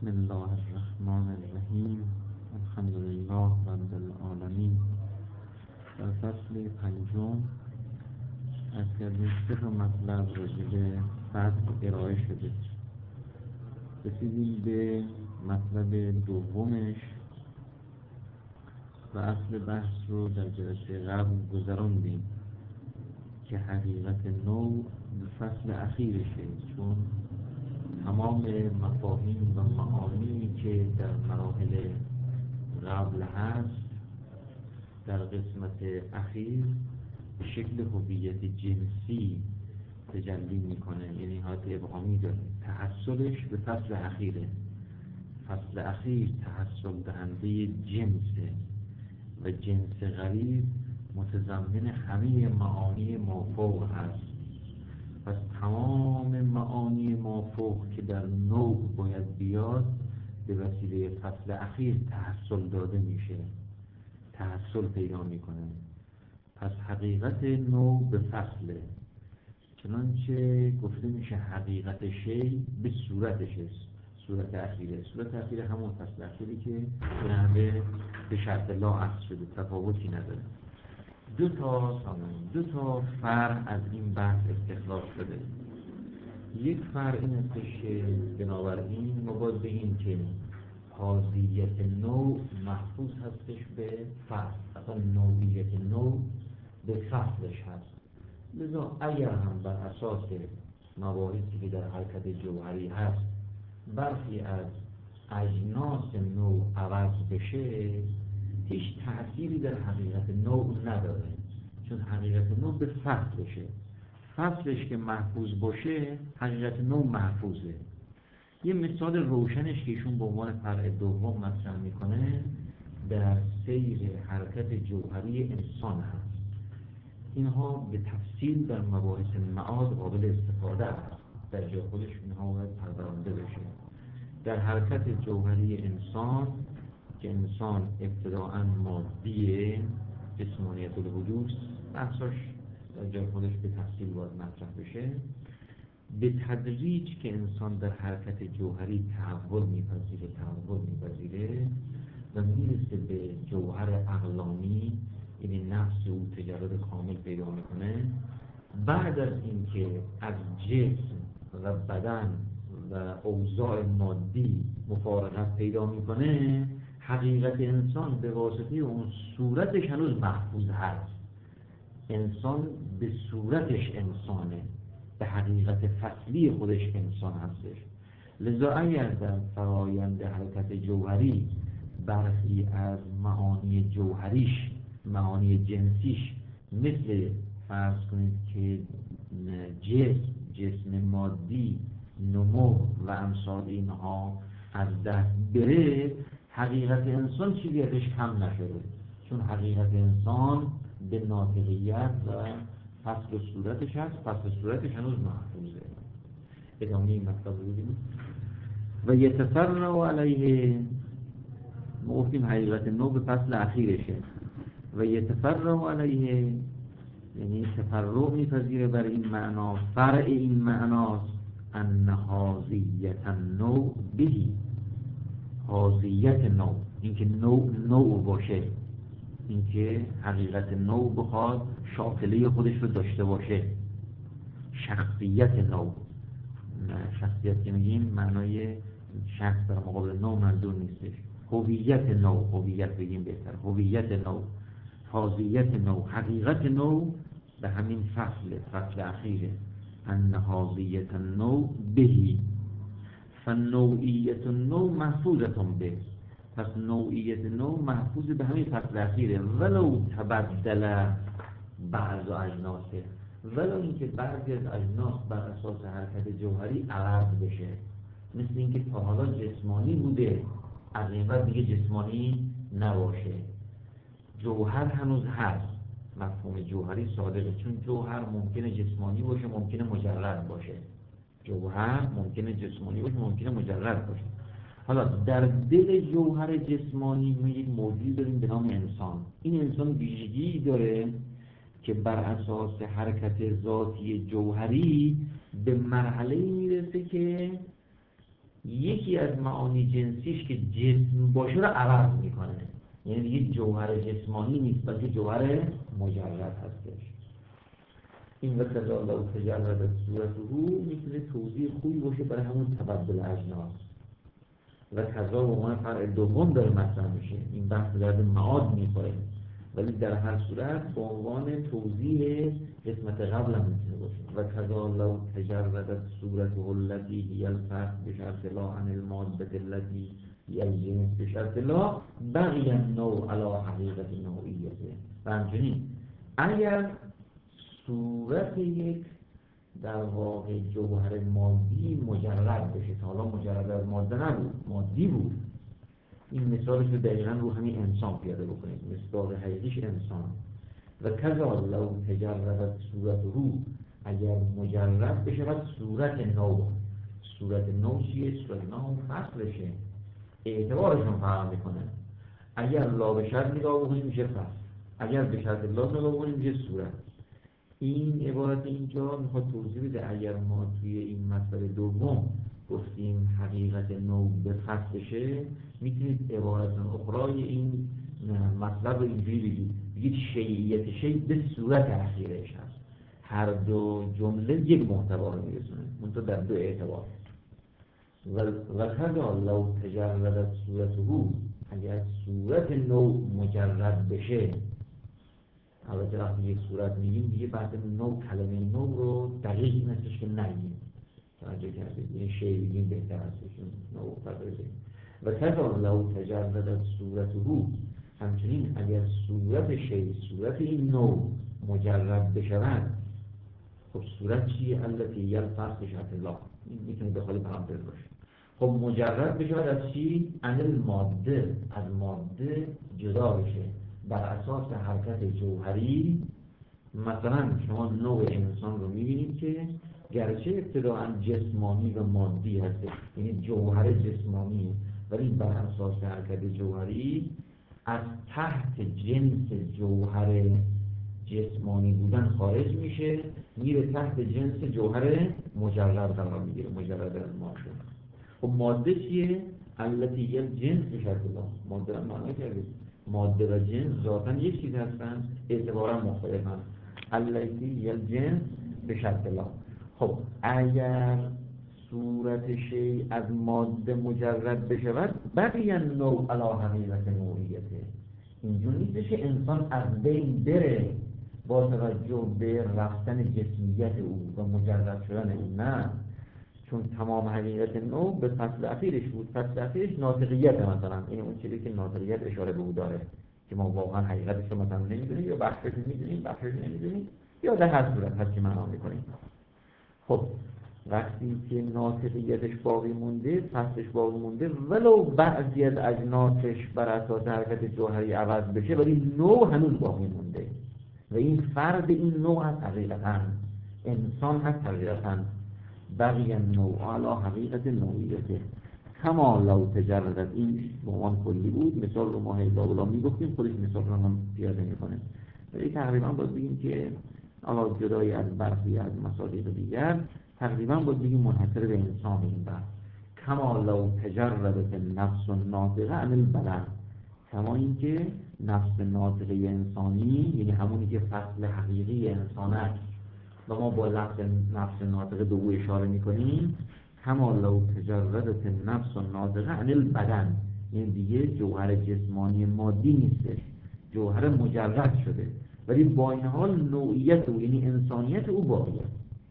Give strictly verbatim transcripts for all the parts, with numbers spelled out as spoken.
بسم الله الرحمن الرحیم. الحمد لله رب العالمین. در فصل پنجم از کردیم سه تا مطلب راجع به فصل ارائه شده. رسیدیم به مطلب دومش و اصل بحث رو در جلسه قبل گذراندیم که حقیقت نو فصل اخیرشه، چون تمام مفاهیم و معانی که در مراحل قبل هست در قسمت اخیر به شکل هویت جنسی تجلی میکنه، یعنی حالت ابهامی داره. تحصلش به فصل اخیره. فصل اخیر تحصل دهنده جنسه و جنس غریب متضمن همه معانی مافوق هست. پس تمام معانی مافوق که در نوع باید بیاد به وسیله فصل اخیر تحصل داده میشه، تحصل پیدا میکنه. پس حقیقت نوع به فصله، چنانچه گفته میشه حقیقت شی به صورتش است. صورت اخیره، صورت اخیره همون فصل اخیری که به همه به شرط لا عصر شده، تفاوتی نداره. دو تا دو تا فرع از این بحث استخراج شده. یک فرع این است که بنابراین ما باید بگیم که حاضیت نوع محفوظ هستش به فصل، اصلا نوعیت نوع به فصلش هست. لذا اگر هم بر اساس مباحثی که در حرکت جوهری هست برخی از اجناس نوع عوض بشه، هیچ تأثیری در حقیقت نوع نداره، چون حقیقت نوع به فصلشه. فصلش که محفوظ باشه حقیقت نوع محفوظه. یه مثال روشنش که ایشون به عنوان فرع دوم مطرح میکنه در سیر حرکت جوهری انسان هست. اینها به تفصیل در مباحث معاد قابل استفاده است، در جای خودش اینها باید پرورانده بشه. در حرکت جوهری انسان که انسان ابتداءً مادیه، جسمانیت الحدوث، بحثاش در جای خودش به تفصیل باید مطرح بشه. به تدریج که انسان در حرکت جوهری تحول میپذیره تحول میپذیره و میرسه به جوهر اقلانی، یعنی نفس او تجرد کامل پیدا میکنه. بعد از اینکه از جسم و بدن و اوضاع مادی مفارقت پیدا میکنه، حقیقت انسان به واسطه اون صورتش هنوز محفوظ هست. انسان به صورتش انسانه، به حقیقت فصلی خودش انسان هستش. لذا اگر در فرایند حرکت جوهری برخی از معانی جوهریش، معانی جنسیش، مثل فرض کنید که جسم، جسم مادی، نمو و امثال اینها از دست بره، حقیقت انسان چیزیتش کم نشده، چون حقیقت انسان به ناطقیت و فصل صورتش هست. فصل صورتش هنوز محفوظه. ادامه این مطلب رو ببینیم. و یتفرع علیه، ما گفتیم حقیقت نو به فصل اخیرشه. و یتفرع علیه یعنی تفرع میپذیره بر این معنا. فرع این معناست ان حاضیت النوع بهی، حاضیت نوع، اینکه نوع نوع باشه، اینکه حقیقت نوع بخواد شاکله خودش رو داشته باشه. شخصیت نوع، شخصیت که میگیم معنای شخص در مقابل نوع منظور نیستش. هویت نوع، هویت بگیم بهتر، هویت نوع، حاضیت نوع، حقیقت نوع به همین فصل فصل اخیره. ان حاضیت النوع بهی فنوعیت النوع محفوظتون به، پس نوعیت نوع محفوظ به همین فصل اخیره. ولو تبدل بعض اجناسه، ولو اینکه بعضی از اجناس بر اساس حرکت جوهری عوض بشه، مثل اینکه تا حالا جسمانی بوده از این بعد دیگه جسمانی نباشه. جوهر هنوز هست، مفهوم جوهری صادقه، چون جوهر ممکنه جسمانی باشه، ممکنه مجرد باشه. جوهر ممکنه جسمانی باشه، ممکنه مجرد باشه. حالا در دل جوهر جسمانی ما یک موجودی داریم به نام انسان. این انسان ویژگی داره که بر اساس حرکت ذاتی جوهری به مرحله میرسه که یکی از معانی جنسیش که جسم باشه رو عوض میکنه، یعنی دیگه جوهر جسمانی نیست بلکه جوهر مجرد هستش. این و کذا لو تجرد صورته میتونه توضیح خوبی باشه برای همون تبدل اجناس. و کذا به عنوان فرع دوم داره مطرح میشه، این بحث درد معاد میخوره، ولی در هر صورت به عنوان توضیح قسمت قبل هم میتونه باشه. و کذا لو تجرد صورته التي هي الفرق بشرط لا عن المادة التي هي الجنس بشرط لا بقي النوع على حقیقت نوعیته. و همچنین اگر صورت یک در واقع جوهر مادی مجرد بشه، تا حالا مجرد از ماده نبود، مادی بود، این مثالش رو دقیقا رو همین انسان پیاده بکنید، مصداق حقیقیش انسان. و کذا لو تجرد صورت رو، اگر مجرد بشه و صورت نو، صورت نو چیه؟ صورت نو فصلشه، اعتبارشون فرق میکنه. اگر لا به شرط نگاه بکنیم میشه فصل، اگر به شرط لا نگاه بکنیم میشه صورت. این عبارت اینجا میخواد توضیح بده اگر ما توی این مسئله دوم گفتیم حقیقت نو به فصلشه، میتونید عبارت اخرای این مطلب رو اینجوری بگید، بگید شیعیت شیع به صورت اخیرش هست. هر دو جمله یک محتوا رو میرسونه، منتها در دو اعتبار. و کذا لو تجرد صورته، اگر صورت نو مجرد بشه، البته وقتی یک صورت میگیم دیگه بعد نو کلمه نو رو دقیق نیستش که نگیم، توجه کردید، یعنی شی بگیم بهتر هستش نو فرده. و کذا لو تجرد صورته، همچنین اگر صورت شی، صورت این نو مجرد بشود، خب صورت چیه؟ التي هي الفرق بشرط الله، این میتونه داخل پرانتز باشه. خب مجرد بشود از چی؟ عن الماده، از ماده جدا بشه بر اساس حرکت جوهری. مثلا شما نوع انسان رو میبینید که گرچه ابتداء جسمانی و مادی هست، یعنی جوهر جسمانی، ولی بر اساس حرکت جوهری از تحت جنس جوهر جسمانی بودن خارج میشه، میره تحت جنس جوهر مجرد قرار میگیره، مجرد از ماده. خب ماده چیه؟ التي هي الجنس بشرط الله، ماده رو معنی کردید، ماده و جنس ذاتاً یک چیز هستن، اعتباراً مختلفن. التي هي الجنس بشرط الله. خب اگر صورت شیء از ماده مجرد بشود، بقی النوع علی حقیقت نوعیته، اینجور نیستش که انسان از بین بره با توجه به رفتن جسمیت او و مجرد شدن او، نه، چون تمام حقیقت نوع به فصل اخیرش بود. فصل اخیرش ناطقیت، مثلا این اون چیزی که ناطقیت اشاره به او داره که ما واقعا حقیقتش رو مثلا نمیدونیم، یا بخشش میدونیم بخشش نمیدونیم، یا در هر صورت هست که معنا میکنیم. خب وقتی که ناطقیتش باقی مونده، فصلش باقی مونده، ولو بعضی از اجناسش بر اساس حرکت جوهری عوض بشه، ولی نوع هنوز باقی مونده و این فرد این نوع هست حقیقتاً، انسان هست حقیقتاً. بقی النوع علی حقیقت نوعیته کما لو تجرد. این به عنوان کلی بود، مثال رو ما هیلا میگفتیم، خودش مثال رو هم پیاده میکنه. ولی تقریبا باید بگیم که علا جدای از برخی از مصادیق دیگر، تقریبا باید بگیم منحصر به انسان این بحث. کما لو تجرد نفس ناطقه عن البدن، کما اینکه نفس ناطقه انسانی، یعنی همونی که فصل حقیقی انسان است و ما با لفظ نفس ناطقه به او اشاره میکنیم، کما لو تجردت نفس ناطقه عن البدن، یعنی دیگه جوهر جسمانی مادی نیستش، جوهر مجرد شده، ولی با این حال نوعیت او یعنی انسانیت او باقیه.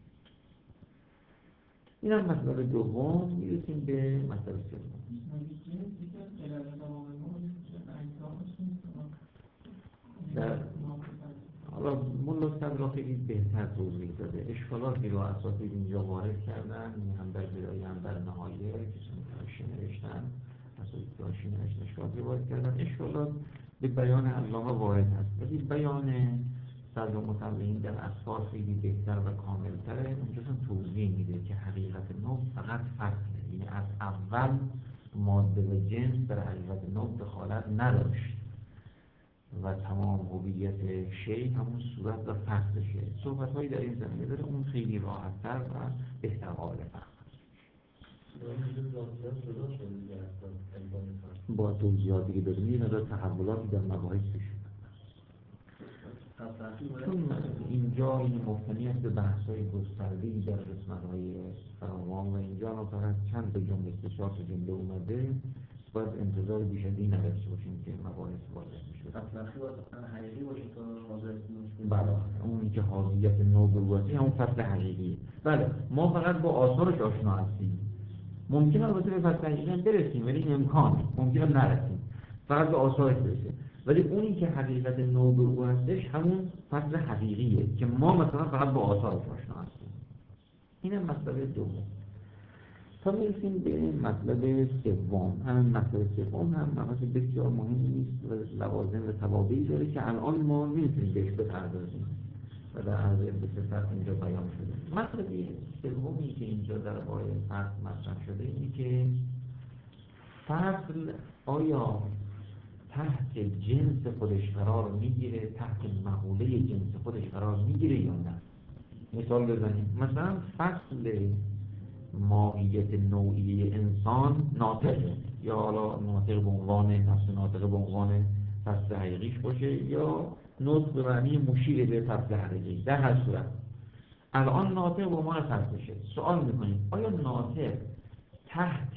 این هم مسئله دوم. میرسیم به مسئله سوم. در حالا ملا صدرا خیلی بهتر توضیح داده. اشکالاتی رو اساتید اینجا وارد کردن، هم در بدایه هم در نهایه، کسانی که هاشی نوشتن، اساتید که هاشی نوشتن اشکالاتی وارد کردن. اشکالات به بیان علامه وارد هست، ولی بیان صدر مطلعین در اسفار خیلی بهتر و کاملتره. اونجا هم توضیح میده که حقیقت نو فقط فصله، یعنی از اول ماده و جنس در حقیقت نو دخالت نداشت و تمام هویت شی همون صورت و فصلشه. صحبت هایی در این زمینه داره، اون خیلی راحت‌تر و بهتر قابل فهم. با توضیحاتی که داریم این ندار تحولاتی در مباحث پیش چون اینجا این مبتنی است به بحث‌های گسترده‌ای در قسمت‌های فراوان و اینجا ما فقط چند تا جمله سه چهار تا جمله اومده باید انتظار بیش از این نداشته باشیم که مباحث واضح بشه. اصلا باید حقیقی باشه تا واضح بشه. بله اونی که حاضریت نوبواسی همون فصل حقیقیه. بله ما فقط با آثارش آشنا هستیم. ممکنه البته به فصل حقیقی هم برسیم ولی این امکانه ممکنه نرسیم فقط به آثارش برسیم. ولی اونی که حقیقت نو به او هستش همون فصل حقیقیه که ما مثلا فقط با آثارش آشنا هستیم. اینم مطلب دوم. تا میرسیم به مطلب سوم. همین مطلب سوم هم مطلب بسیار مهمی نیست و لوازم و توابعی داره که الان ما نمیتونیم بهش بپردازیم و در عرض به صفت اینجا بیان شده. مطلب سومی که اینجا در باره فصل مطرح شده اینه که فصل آیا تحت جنس خودش قرار میگیره، تحت مقوله جنس خودش قرار میگیره یا نه؟ مثال بزنیم مثلا فصل ماهیت نوعی انسان ناطقه یا حالا ناطق به عنوان نفس ناطق به عنوان فصل حقیقیش باشه یا نطق به معنی مشیر به فصل حقیقی. در هر صورت الان ناطق به عنوان فصلشه. سوال میکنیم آیا ناطق تحت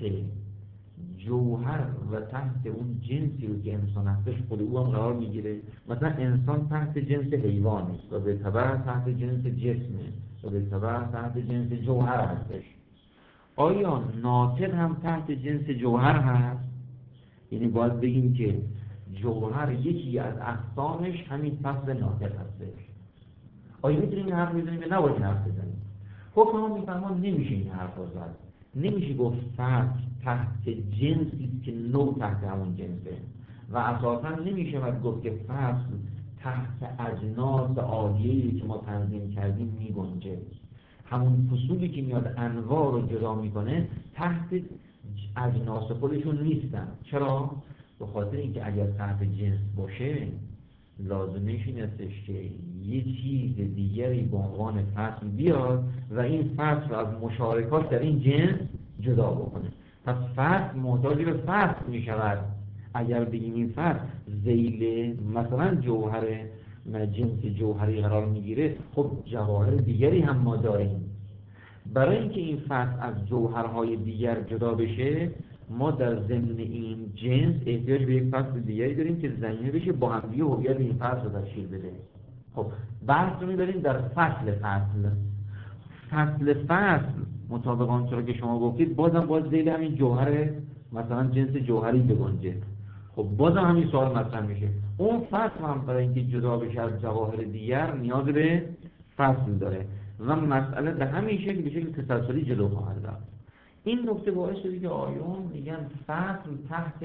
جوهر و تحت اون جنسی رو که انسان هستش خود او هم قرار میگیره؟ مثلا انسان تحت جنس حیوانی و به تبع تحت جنس جسمه و به تبع تحت جنس جوهر هستش. آیا ناطق هم تحت جنس جوهر هست؟ یعنی باید بگیم که جوهر یکی از اقسامش همین فصل ناطق هستش. آیا میتونیم این حرف بزنیم یا نباید حرف بزنیم؟ حکم ما میفرمان نمیشه این حرف رو زد. نمیشه گفت فصل تحت جنسی که نوع تحت همون جنسه و اساسا نمیشه باید گفت که فصل تحت اجناس عالیه‌ای که ما تنظیم کردیم میگنجه. همون فصولی که میاد انواع رو جدا میکنه تحت اجناس خودشون نیستن. چرا؟ به خاطر اینکه اگر تحت جنس باشه لازمش این استش که یه چیز دیگری به عنوان فصل بیاد و این فصل رو از مشارکات در این جنس جدا بکنه. پس فصل محتاج به فصل می شود. اگر بگیم این فصل ذیل مثلا جوهر جنس جوهری قرار میگیره خب جواهر دیگری هم ما داریم. برای اینکه این فصل از جوهرهای دیگر جدا بشه ما در ضمن این جنس احتیاج به یک فصل دیگری داریم که زمینه بشه با هم دیگه هویت این فصل رو تشکیل بده. خب بحث رو می‌بریم در فصل فصل. فصل فصل مطابق آنچه که شما گفتید بازم باز ذیل همین جوهر مثلا جنس جوهری بگنجه. خب بازم همین سوال مطرح میشه اون فصل هم برای اینکه جدا بشه از جواهر دیگر نیاز به فصل داره و مسئله به همین شکل به شکل تسلسلی جلو خواهد رفت. این نکته باعث شده که آیون میگن فصل تحت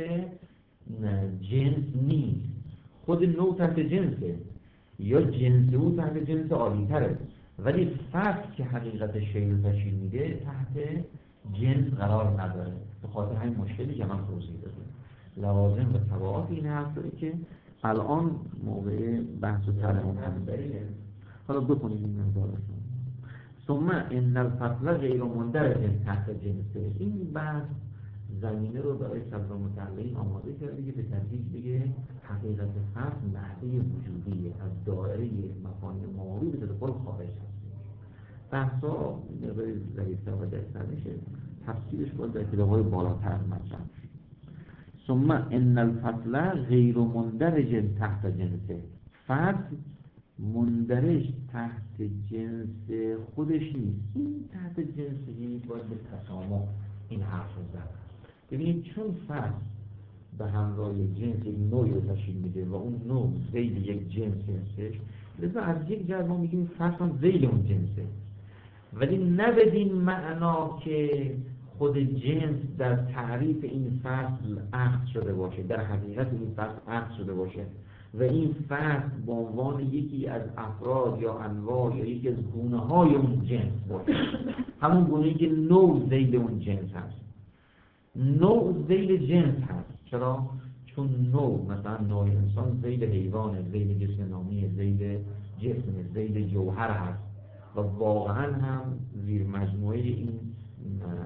جنس نیست، خود نوع تحت جنسه یا جنس او تحت جنس عالی‌تره، ولی فصل که حقیقت شیء رو تشکیل میده تحت جنس قرار نداره. به خاطر همین مشکلی که من توضیح دادم لوازم و تبعات این حرف داره که الان موقع بحث و ترمیم هست. حالا بکنید این نظارشون. ثم ان الفصل غیر مندرج تحت جنسه. این بحث زمینه رو برای صدر متعلقین آماده کرده که به تدریج بگه حقیقت فصل نحوه وجودیه، از دایره مفاهیم معاری به تدخل خارج هست. بحثا مقداری ضعیف‌تر و دقیق‌تر میشه، تفسیرش باید در کتاب‌های بالاتر مطرح شه. ثم ان الفصل غیر مندرج تحت جنسه. فصل مندرج تحت جنس خودش نیست، این تحت جنسی باید به تسامح این حرف رو زد. ببینید چون فصل به همراه جنس یک نوعی رو تشکیل میده و اون نوع ذیل یک جنس هستش، لذا از یک جهت ما میگیم فصل هم ذیل اون جنسه، ولی نه بدین معنا که خود جنس در تعریف این فصل عقد شده باشه، در حقیقت این فصل عقد شده باشه و این فصل به عنوان یکی از افراد یا انواع یا یکی از گونه‌های اون جنس باشه، همون گونه‌ای که نوع ذیل اون جنس هست. نوع ذیل جنس هست. چرا؟ چون نوع مثلا نوع انسان ذیل حیوانه، ذیل جسم نامیه، ذیل جسم، ذیل جوهر هست و واقعا هم زیر مجموعه این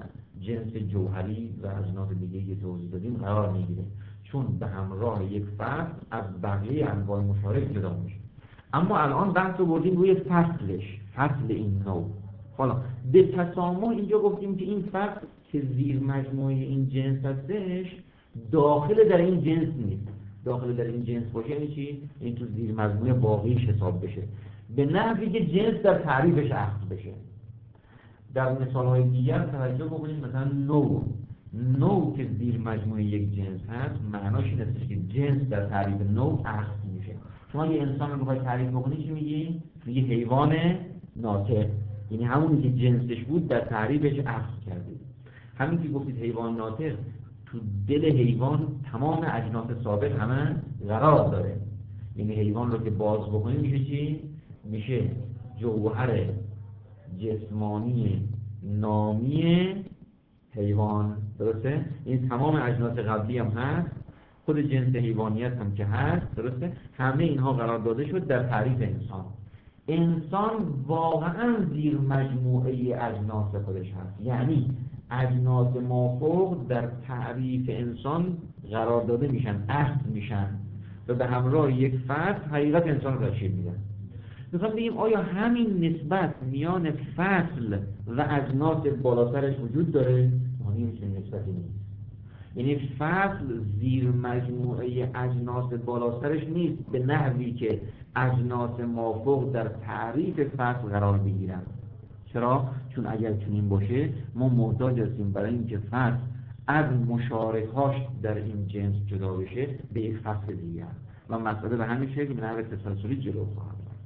جنس جوهری و اجناس دیگه که توضیح دادیم قرار میگیره، چون به همراه یک فصل از بقیه انواع مشارک جدا میشه. اما الان بحث رو بردیم روی فصلش، فصل این نوع. حالا به تسامح اینجا گفتیم که این فصل که زیر مجموعه این جنس هستش داخل در این جنس نیست. داخل در این جنس باشه یعنی چی؟ این تو زیر مجموعه باقیش حساب بشه، به نحوی که جنس در تعریفش اخذ بشه. در مثال‌های دیگر توجه بکنید، مثلا نوع نوع که زیر مجموعه یک جنس هست معناش این است که جنس در تعریف نوع اخذ میشه. شما یه انسان رو بخواید تعریف بکنید چی میگی؟ میگی حیوان ناطق، یعنی همونی که جنسش بود در تعریفش اخذ کردید. همین که گفتید حیوان ناطق، تو دل حیوان تمام اجناس ثابت همه قرار داره. یعنی حیوان رو که باز بکنید میشه چی؟ میشه جوهر جسمانی نامی حیوان، درسته؟ این تمام اجناس قبلی هم هست، خود جنس حیوانیت هم که هست، درسته؟ همه اینها قرار داده شد در تعریف انسان. انسان واقعا زیر مجموعه اجناس خودش هست، یعنی اجناس مافوق در تعریف انسان قرار داده میشن، اخذ میشن و به همراه یک فصل حقیقت انسان رو تشکیل میدن. میخوام بگیم آیا همین نسبت میان فصل و اجناس بالاترش وجود داره؟ معنی میشه نسبتی نیست. یعنی فصل زیر مجموعه اجناس بالاترش نیست به نحوی که اجناس مافوق در تعریف فصل قرار بگیرن. چرا؟ چون اگر چنین باشه ما محتاج هستیم برای اینکه فصل از مشارکاش در این جنس جدا بشه به یک فصل دیگر و مسئله به همین شکل به نحو تسلسلی جلو خواهد رفت.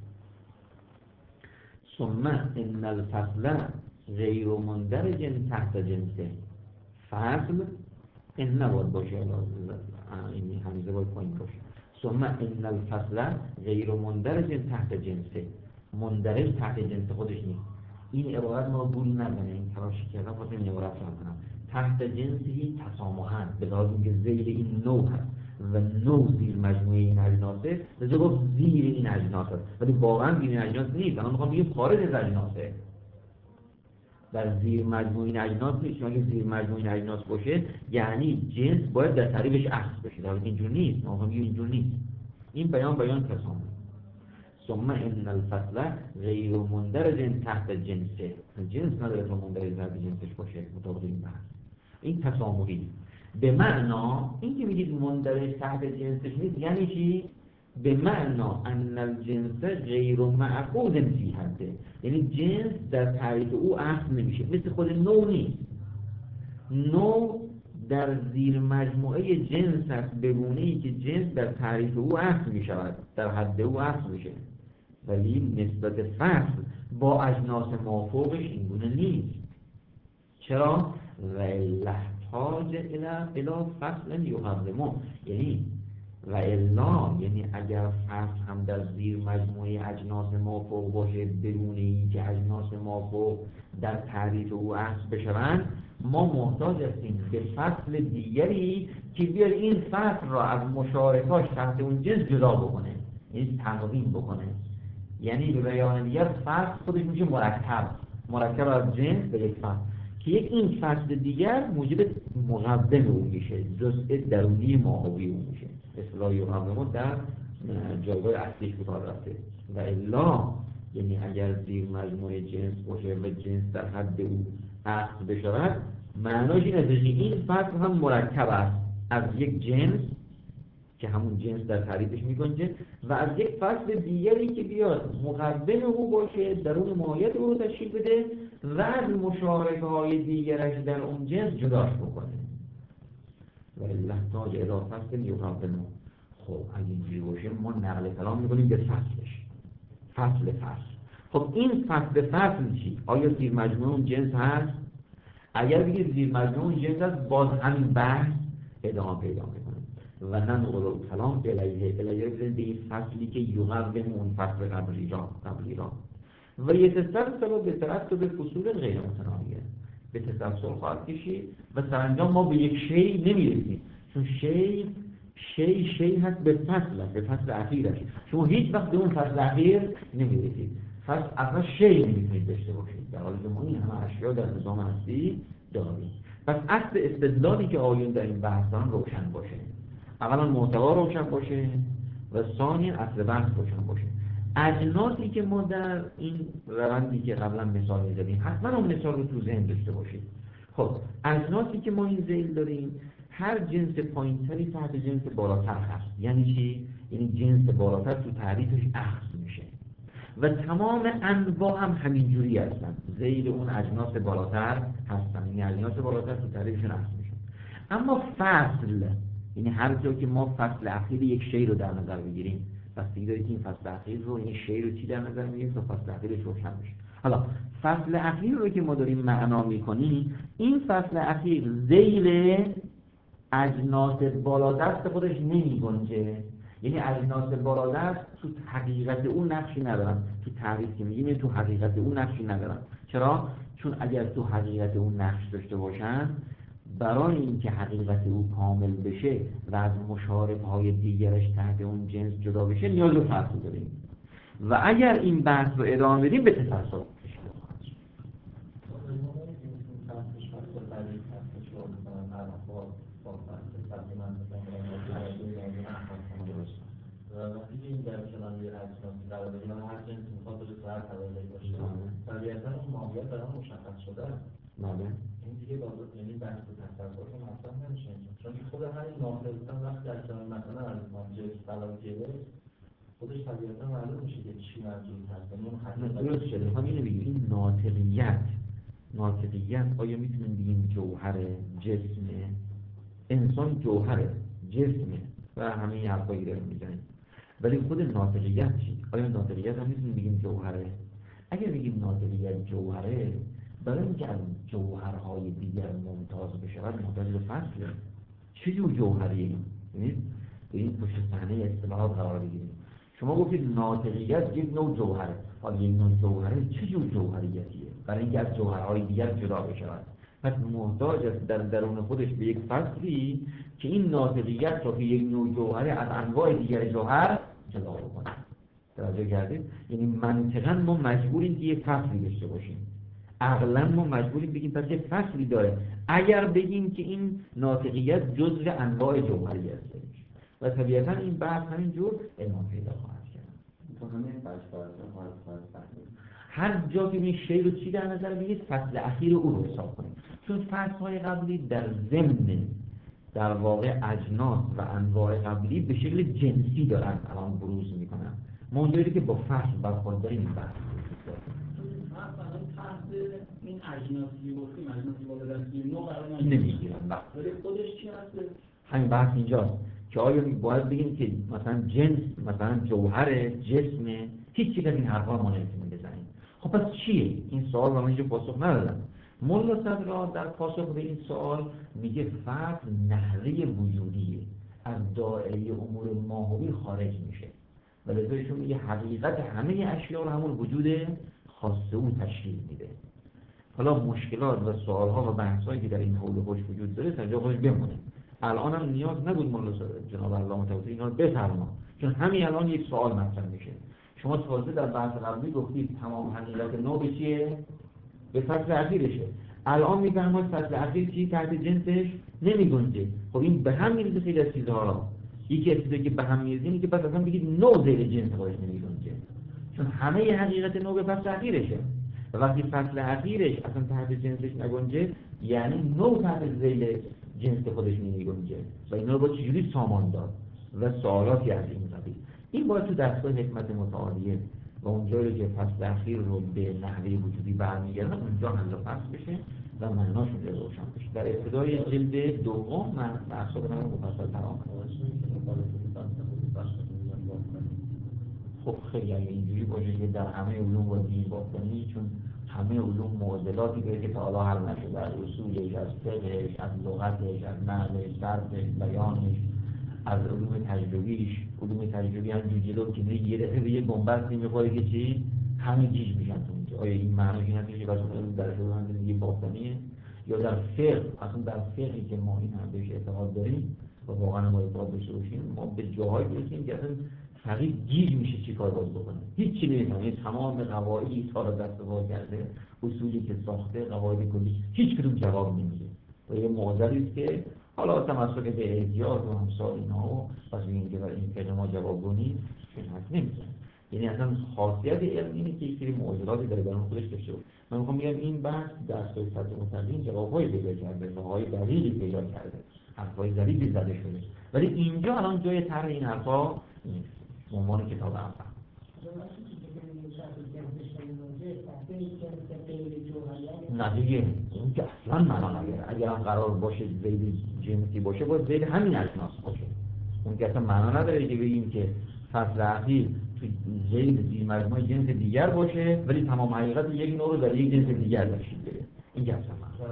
ثم ان الفصل غیر مندرج تحت جنسه. فصل این نباید باشه، این همزه باید پایین باشه. ثم ان الفصل غیر مندرج تحت جنسه، مندرج تحت جنس خودش نیست. این عبارت ما گول نزنه، این تلاشی کردم خواستم این عبارت رو کنم. تحت جنسی تسامحاً به لحاظ اینکه زیر این نوع هست و نوع زیر مجموعه این اجناسه، لذا گفت زیر این اجناس هست، ولی واقعا زیر این اجناس نیست. الان میخوام بگیم خارج از اجناسه، در زیر مجموعه این اجناس نیست. اگه زیر مجموعه این اجناس باشه یعنی جنس باید در تعریفش اخذ بشه، در اینجور نیست. ما میگیم اینجور نیست. این بیان بیان تسامح. ثم ان الفصل غیر مندرج تحت جنسه، جنس نداره تا مندرج تحت جنسش باشه مطابق این بحث. این تسامحی. به معنا این که میگید مندرج تحت جنسش نیست یعنی چی؟ به معنا ان الجنس غیر معقود فی حده، یعنی جنس در تعریف او اخذ نمیشه، مثل خود نوع نیست. نوع در زیر مجموعه جنس است به گونه‌ای که جنس در تعریف او اخذ میشود، در حد او اخذ میشه، ولی نسبت فصل با اجناس مافوقش این گونه نیست. چرا؟ و الاحتاج الى فصل یقدمه، یعنی و الا یعنی اگر فصل هم در زیر مجموعه اجناس مافوق باشه بدون اینکه اجناس مافوق در تعریف او اخذ بشوند، ما محتاج هستیم به فصل دیگری که بیاد این فصل را از مشارکاش تحت اون جنس جدا بکنه، یعنی تنظیم بکنه. یعنی به بیان دیگر فصل خودش میشه مرکب، مرکب از جنس به یک فصل که یک این فصل دیگر موجب مقدم اون میشه، جزء درونی ماهوی اون میشه. اصطلاح یقدمه در جایگاه اصلیش به کار رفته. و الا یعنی اگر زیر مجموعه جنس باشه و جنس در حد او اخذ بشود، معناش این است که این فصل هم مرکب است از یک جنس که همون جنس در تعریفش میگنجه و از یک فصل دیگری که بیاد مقدم او باشه، درون ماهیت او رو تشکیل بده و از مشارکه های دیگرش در اون جنس جداش بکنه. و الاحتاج الى فصل یقدمه. خب اگه اینجوری باشه ما نقل کلام میکنیم به فصلش، فصل فصل. خب این فصل فصل چی؟ آیا زیر مجموعه اون جنس هست؟ اگر بگید زیر مجموعه اون جنس هست، باز همین بحث ادامه پیدا میکنه و ننقل کلام الیه الیه بزنید به این فصلی که یقدم اون فصل قبلی را قبلی را و یتسلسل به ترتب فصول غیر متناهیه، به تسلسل خواهد کشید و سرانجام ما به یک شی نمیرسیم، چون شی شی شی هست به فصل، به فصل اخیرش. شما هیچ وقت به اون فصل اخیر نمیرسید. فصل اصلا شی نمیتونید داشته باشید، در حالی که ما این همه اشیا در نظام هستی داریم. پس اصل استدلالی که آیون در این بحث دارن روشن باشه، اولا محتوا روشن باشه و ثانیا اصل بحث روشن باشه. اجناسی که ما در این روندی که قبلا مثال زدیم حتما اون مثال رو تو ذهن داشته باشید. خب اجناسی که ما این ذیل داریم هر جنس پایینتری تحت جنس بالاتر هست. یعنی چی؟ یعنی جنس بالاتر تو تعریفش اخذ میشه و تمام انواع هم همینجوری هستن، ذیل اون اجناس بالاتر هستن، یعنی اجناس بالاتر تو تعریفشون اخذ میشه. اما فصل، یعنی هر جا که ما فصل اخیر یک شی رو در نظر بگیریم، بستگی داره که این فصل اخیر رو، این شی رو چی در نظر میگیریم تا فصل اخیرش روشن بشه. حالا فصل اخیر رو که ما داریم معنا میکنیم، این فصل اخیر ذیل اجناس بالادست خودش نمی گنجه، یعنی اجناس بالادست تو حقیقت اون نقشی ندارن. تو تعریف که میگیم تو حقیقت اون نقشی ندارن. چرا؟ چون اگر تو حقیقت اون نقش داشته باشن، برای اینکه حقیقت او کامل بشه و از مشاربه‌های دیگرش تحت اون جنس جدا بشه نیاز به فصل داریم و اگر این بحث رو ادامه بدیم به تفصیل وقتی این در کنار یه اجناسی قرار داریم و هر جنسی میخواد بشه سر تبادل باشه، طبیعتا اون ماهیت برای مشخص شده است. این دیگه باید یعنی بحث و تصور رو مطرح نمیشه، چون خود همین ناقصان وقتی در کنار مثلا از جنس قرار گرفت خودش طبیعتا معلوم میشه که چی منظور هست. درست شده. میخوام اینو بگیم این ناطقیت ناطقیت آیا میتونیم بگیم جوهر جسمه؟ انسان جوهر جسمه و همه این حرفایی داریم میزنیم، ولی خود ناطقیت چی؟ آیا ناطقیت هم میتونیم بگیم جوهره؟ اگر بگیم ناطقیت جوهره، برای اینکه از جوهرهای دیگر ممتاز بشه باید محتاج به فصله. چه جور جوهری این؟ ببینید این پشت صحنه اصطلاحات قرار بگیریم. شما گفتید ناطقیت یک نوع جوهره. حالا یک نوع جوهره چه جور جوهریتیه؟ برای اینکه از جوهرهای دیگر جدا بشه. پس محتاج است در درون خودش به یک فصلی که این ناطقیت رو که یک نوع جوهره از انواع دیگر جوهر جدا بکنه. توجه کردید؟ یعنی منطقاً ما مجبوریم که یک فصلی داشته باشیم. عقلاً ما مجبوریم بگیم پس یک فصلی داره اگر بگیم که این ناطقیت جزء انواع جوهری است. و طبیعتاً این بحث همینجور ادامه پیدا خواهد کرد. تو همین بحث خواهد هر جا که این شی رو چی در نظر بگیرید فصل اخیر او رو حساب کنید، چون فصل‌های قبلی در ضمن در واقع اجناس و انواع قبلی به شکل جنسی دارن الان بروز میکنن. موضوعی که با فصل برخورد داریم این بحث این اجناسی گفتیم اجناسی بالادستی نوع قرار نمیگیرن. ولی خودش چی هست؟ همین بحث اینجاست که آیا باید بگیم که مثلا جنس مثلا جوهر جسم، هیچ چیز از این حرفا ما نمیتونیم بزنیم. خب پس چیه؟ این سوال رو من اینجا پاسخ ندادم. ملا صدرا در پاسخ به این سوال میگه فصل نحوه وجودیه، از دایره امور ماهوی خارج میشه و لذایشون میگه حقیقت همه اشیاء رو همون وجود خاصه او تشکیل میده. حالا مشکلات و سوالها و بحثایی که در این حول و حوش وجود داره تا جا خودش بمونه. الان هم نیاز نبود ملا جناب علامه طباطبایی اینا رو بفرما، چون همین الان یک سوال مطرح میشه. شما تازه در بحث قبلی گفتید تمام حقیقت نو به چیه؟ به فصل اخیرشه. الان میفهمید فصل اخیر چی تحت جنسش نمیگنجه. خب این به هم میریزه خیلی از چیزها. یکی از چیزایی که به هم میریزه اینه که پس اصلا بگید نو زیر جنس خودش نمیگنجه، چون همه حقیقت نو به فصل اخیرشه و وقتی فصل اخیرش اصلا تحت جنسش نگنجه یعنی نو تحت زیر جنس خودش نمیگنجه و اینا رو با چجوری سامان داد و سوالاتی از این قبیل. این باید تو دستگاه حکمت متعالیه و اونجایی که فصل اخیر رو به نحوه وجودی برمیگردن اونجا حل و فصل بشه و معناش اونجا روشن بشه. در ابتدای جلد دوم من بحثات من رو مفصل تمام خب خیلی اگه اینجوری باشه که در همه علوم باید دین باطنی، چون همه علوم معادلاتی داره که تا حالا حل نشده، از اصولش، از فقهش، از لغتش، از نحوش، صرفش، بیانش، از علوم تجربیش. علوم تجربی هم جلو که یه دفعه به یه بنبست میخوره که چی؟ همه گیج میشن تو اونجا. آیا این معناش این هستش که بس علوم در علوم هم دیگه باطنیه یا در فقه؟ اصلا در فقهی که ما این هم بهش اعتقاد داریم و واقعا ما اعتقاد داشته باشیم، ما به جاهایی برسیم که اصلا فقیه گیج میشه چی کار باید بکنه، هیچ چی نمی‌فهمه. تمام قواعدی تا رو دست و کرده، اصولی که ساخته، قواعد کلی، هیچ کدوم جواب نمیده. و یه معضلی است که حالا تمسک به احتیاط و همسال اینا و پس میگیم که برای این که ما جواب کنیم این حرف نمیزنه. یعنی اصلا خاصیت علم اینه که یک سری معضلاتی داره در اون خودش داشته باشه. من میخوام بگم این بحث درس‌های سطح متقین جواب‌های پیدا کرده، راه‌های دقیقی پیدا کرده، حرف‌های ظریفی زده شده، ولی اینجا الان جای طرح این حرفا نیست. به عنوان کتاب اول نه دیگه اون که اصلا معنا نداره. اگر هم قرار باشه زید جنسی باشه باید زید همین اجناس باشه. اون که اصلا معنا نداره که بگیم که فصل اخیر تو زید زیر مجموعه جنس دیگر باشه ولی تمام حقیقت یک نوع رو در یک جنس دیگر داشتید بره. این که اصلا معنا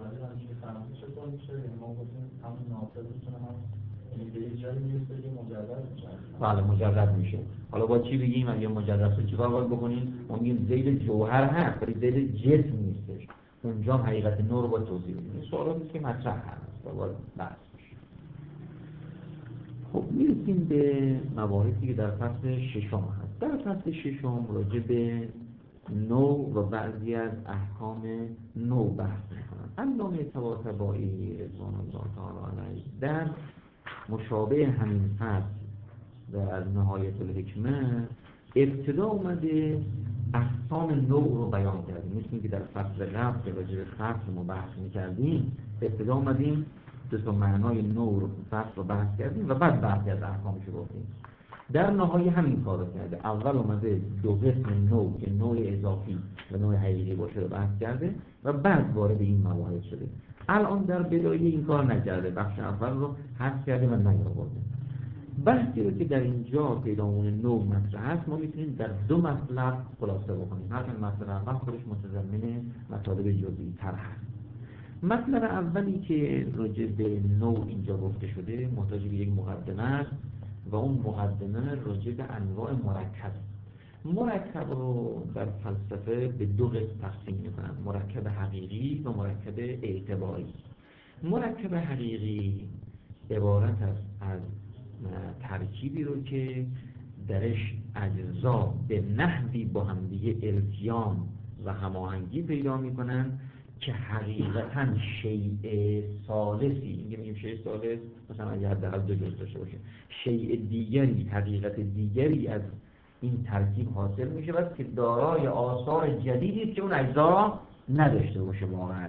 بله مجرد میشه. حالا با چی بگیم؟ اگه مجرد شد چیکار باید بکنیم؟ ما میگیم زید جوهر هست ولی زید جسم نیستش. اونجا حقیقت نو رو باید توضیح بدیم. این سوالاتی که مطرح هست و باید بحث بشه. خب میرسیم به مباحثی که در فصل ششم هست. در فصل ششم راجع به نو و بعضی از احکام نو بحث میکنن. علامه طباطبایی رضوان الله تعالی علیه در مشابه همین فصل در نهایت الحکمه ابتدا اومده اقسام نوع رو بیان کرده. مثل که در فصل قبل که راجع به فصل ما بحث میکردیم ابتدا اومدیم دو تا معنای نوع رو فصل رو بحث کردیم و بعد بحثی از احکامش رو گفتیم. در نهایت همین کار رو کرده. اول اومده دو قسم نوع که نوع اضافی و نوع حقیقی باشه رو بحث کرده و بعد وارد این مباحث شده. الان در بدایه این کار نکرده، بخش اول رو حذف کرده و نیاورده. بحثی رو که در اینجا پیرامون نوع مطرح هست ما میتونیم در دو مطلب خلاصه بکنیم. هر مطلب اول خودش متضمن مطالب جزئی تر هست. مطلب اولی که راجع به نوع اینجا گفته شده محتاج به یک مقدمه است و اون مقدمه راجع به انواع مرکب. مرکب رو در فلسفه به دو قسم تقسیم می‌کنن: مرکب حقیقی و مرکب اعتباری. مرکب حقیقی عبارت است از ترکیبی رو که درش اجزا به نحوی با همدیگه التیام و هماهنگی پیدا می‌کنن که حقیقتاً شیء ثالثی، میگه میگیم شیء ثالث مثلا اگه حداقل دو جزء داشته باشه، شیء دیگری، حقیقت دیگری از این ترکیب حاصل میشه و که دارای آثار جدیدی است که اون اجزا نداشته باشه. واقعاً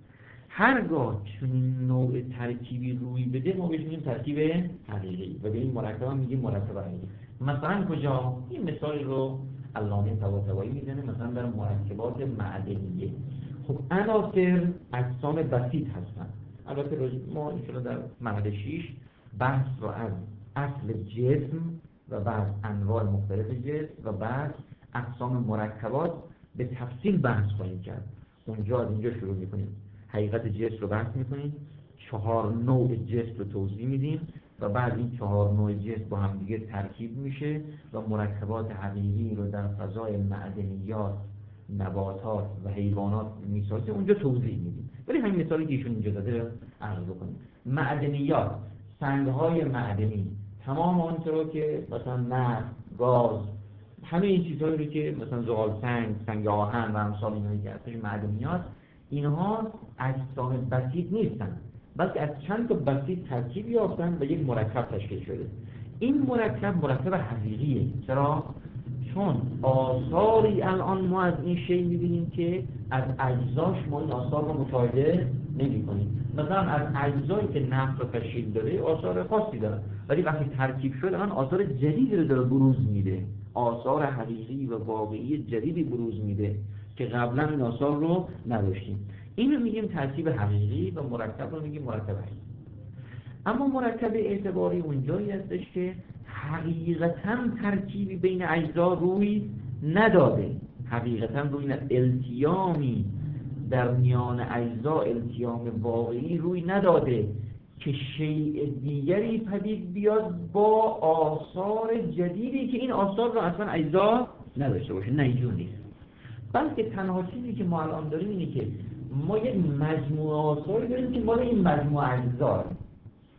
هرگاه چنین نوع ترکیبی روی بده ما بهش میگیم ترکیب حقیقی و به این مرکب هم میگیم مرکب حقیقی. مثلا کجا؟ این مثال رو علامه طباطبایی میزنه مثلا در مرکبات معدنیه. خب عناصر اجسام بسیط هستن. البته ما ان در مقطع شش بحث رو از اصل جسم و بعد انواع مختلف جسم و بعد اقسام مرکبات به تفصیل بحث خواهیم کرد. اونجا از اینجا شروع میکنیم، حقیقت جسم رو بحث میکنیم، چهار نوع جسم رو توضیح میدیم و بعد این چهار نوع جسم با هم دیگه ترکیب میشه و مرکبات حقیقی رو در فضای معدنیات، نباتات و حیوانات میسازه، اونجا توضیح میدیم. ولی همین مثالی که ایشون اینجا داده رو عرض بکنیم. معدنیات، سنگ‌های معدنی، تمام اون رو که مثلا نفت، گاز، همه این چیزهایی رو که مثلا زغال سنگ، سنگ آهن و امثال اینایی که هستش معدنیات، اینها اجسام بسیط نیستن بلکه از چند تا بسیط ترکیب یافتن و یک مرکب تشکیل شده. این مرکب مرکب حقیقیه. چرا؟ چون آثاری الان ما از این شی می‌بینیم که از اجزاش ما این آثار رو مشاهده نمی‌کنیم. مثلا از اجزایی که نفت رو تشکیل داده آثار خاصی داره، ولی وقتی ترکیب شد الان آثار جدیدی رو داره بروز میده، آثار حقیقی و واقعی جدیدی بروز میده که قبلا این آثار رو نداشتیم. اینو میگیم ترکیب حقیقی و مرکب رو میگیم مرکب حقیقی. اما مرکب اعتباری اونجایی هستش که حقیقتاً ترکیبی بین اجزا روی نداده، حقیقتاً روی نداده، التیامی در میان اجزا، التیام واقعی روی نداده که شیء دیگری پدید بیاد با آثار جدیدی که این آثار رو اصلا اجزا نداشته باشه. نه اینجور نیست، بلکه تنها چیزی که ما الان داریم اینه که ما یک مجموعه آثاری داریم که مال این مجموعه اجزا